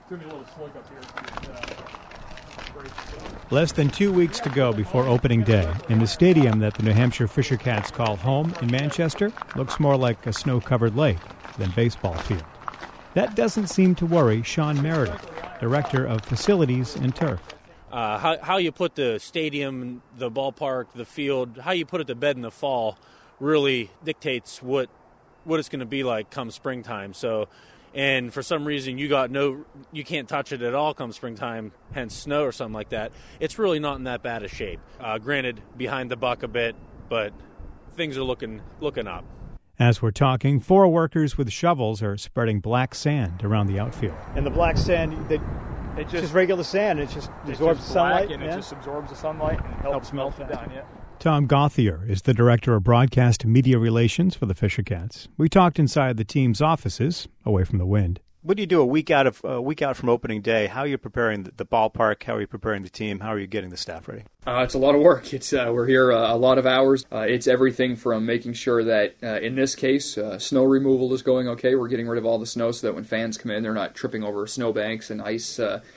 Less than 2 weeks to go before opening day, and the stadium that the New Hampshire Fisher Cats call home in Manchester looks more like a snow-covered lake than baseball field. That doesn't seem to worry Sean Meredith, Director of Facilities and Turf. How you put the stadium, the ballpark, the field, how you put it to bed in the fall really dictates what it's going to be like come springtime. So, and for some reason you can't touch it at all come springtime, hence snow or something like that. It's really not in that bad a shape. Granted, behind the buck a bit, but things are looking up. As we're talking, 4 workers with shovels are spreading black sand around the outfield. And the black sand, it's just regular sand. It just absorbs the sunlight. And it just absorbs the sunlight and helps melt it down. Yeah. Tom Gauthier is the Director of Broadcast Media Relations for the Fisher Cats. We talked inside the team's offices, away from the wind. What do you do a week out from opening day? How are you preparing the ballpark? How are you preparing the team? How are you getting the staff ready? It's a lot of work. We're here a lot of hours. It's everything from making sure that, in this case, snow removal is going okay. We're getting rid of all the snow so that when fans come in, they're not tripping over snowbanks and ice.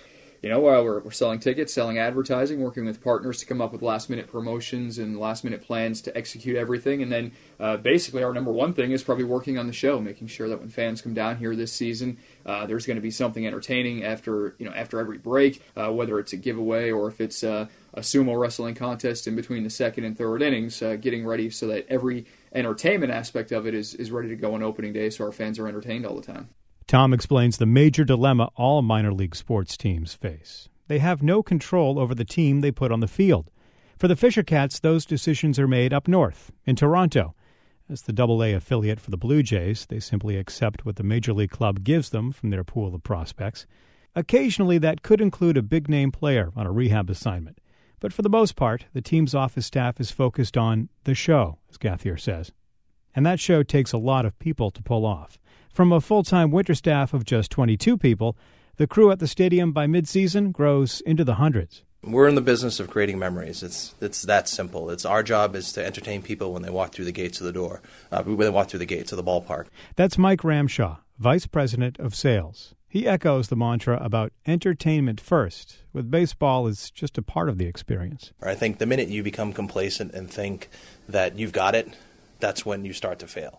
We're selling tickets, selling advertising, working with partners to come up with last-minute promotions and last-minute plans to execute everything. And then basically our number one thing is probably working on the show, making sure that when fans come down here this season, there's going to be something entertaining after every break, whether it's a giveaway or if it's a sumo wrestling contest in between the second and third innings, getting ready so that every entertainment aspect of it is ready to go on opening day so our fans are entertained all the time. Tom explains the major dilemma all minor league sports teams face. They have no control over the team they put on the field. For the Fisher Cats, those decisions are made up north, in Toronto. As the Double-A affiliate for the Blue Jays, they simply accept what the major league club gives them from their pool of prospects. Occasionally, that could include a big-name player on a rehab assignment. But for the most part, the team's office staff is focused on the show, as Gauthier says. And that show takes a lot of people to pull off. From a full-time winter staff of just 22 people, the crew at the stadium by mid-season grows into the hundreds. We're in the business of creating memories. It's that simple. Our job is to entertain people when they walk through the gates of the door, when they walk through the gates of the ballpark. That's Mike Ramshaw, Vice President of Sales. He echoes the mantra about entertainment first. With baseball, it's just a part of the experience. I think the minute you become complacent and think that you've got it, that's when you start to fail.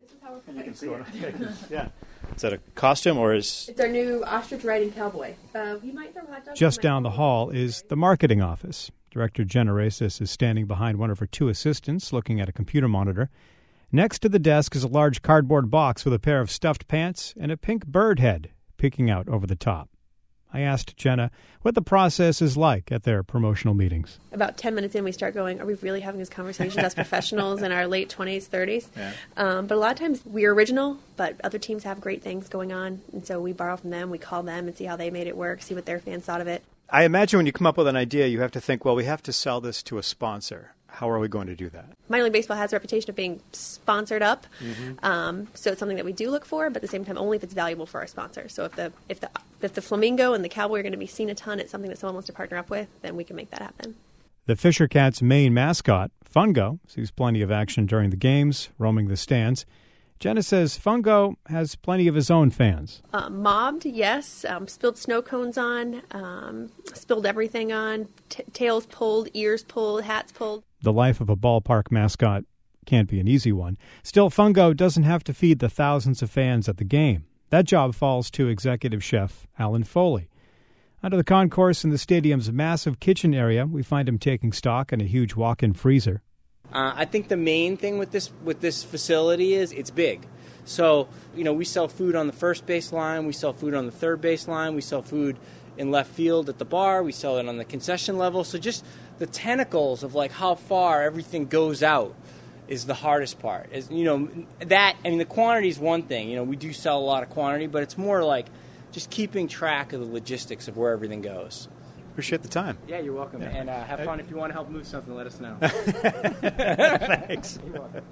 Yeah. Is that a costume or is... It's our new ostrich riding cowboy. You might throw hot dogs. Just down the hall is the marketing office. Director Jenna Racis is standing behind one of her 2 assistants looking at a computer monitor. Next to the desk is a large cardboard box with a pair of stuffed pants and a pink bird head peeking out over the top. I asked Jenna what the process is like at their promotional meetings. About 10 minutes in, we start going, are we really having this conversation as professionals in our late 20s, 30s? Yeah. But a lot of times we're original, but other teams have great things going on. And so we borrow from them, we call them and see how they made it work, see what their fans thought of it. I imagine when you come up with an idea, you have to think, well, we have to sell this to a sponsor. How are we going to do that? Minor League Baseball has a reputation of being sponsored up, so it's something that we do look for, but at the same time, only if it's valuable for our sponsor. So if the Flamingo and the Cowboy are going to be seen a ton, it's something that someone wants to partner up with, then we can make that happen. The Fisher Cats' main mascot, Fungo, sees plenty of action during the games, roaming the stands. Jenna says Fungo has plenty of his own fans. Mobbed, yes. Spilled snow cones on, spilled everything on, tails pulled, ears pulled, hats pulled. The life of a ballpark mascot can't be an easy one. Still, Fungo doesn't have to feed the thousands of fans at the game. That job falls to executive chef Alan Foley. Under the concourse in the stadium's massive kitchen area, we find him taking stock in a huge walk-in freezer. I think the main thing with this facility is it's big. So, we sell food on the first base line, we sell food on the third base line, we sell food in left field at the bar, we sell it on the concession level. So just the tentacles of how far everything goes out is the hardest part. The quantity is one thing. We do sell a lot of quantity, but it's more just keeping track of the logistics of where everything goes. Appreciate the time. Yeah, you're welcome. Yeah. And have fun. If you want to help move something, let us know. Thanks. You're welcome.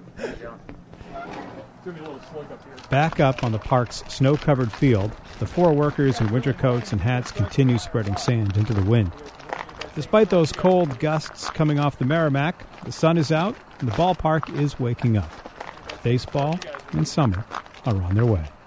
Back up on the park's snow-covered field, the 4 workers in winter coats and hats continue spreading sand into the wind. Despite those cold gusts coming off the Merrimack, the sun is out and the ballpark is waking up. Baseball and summer are on their way.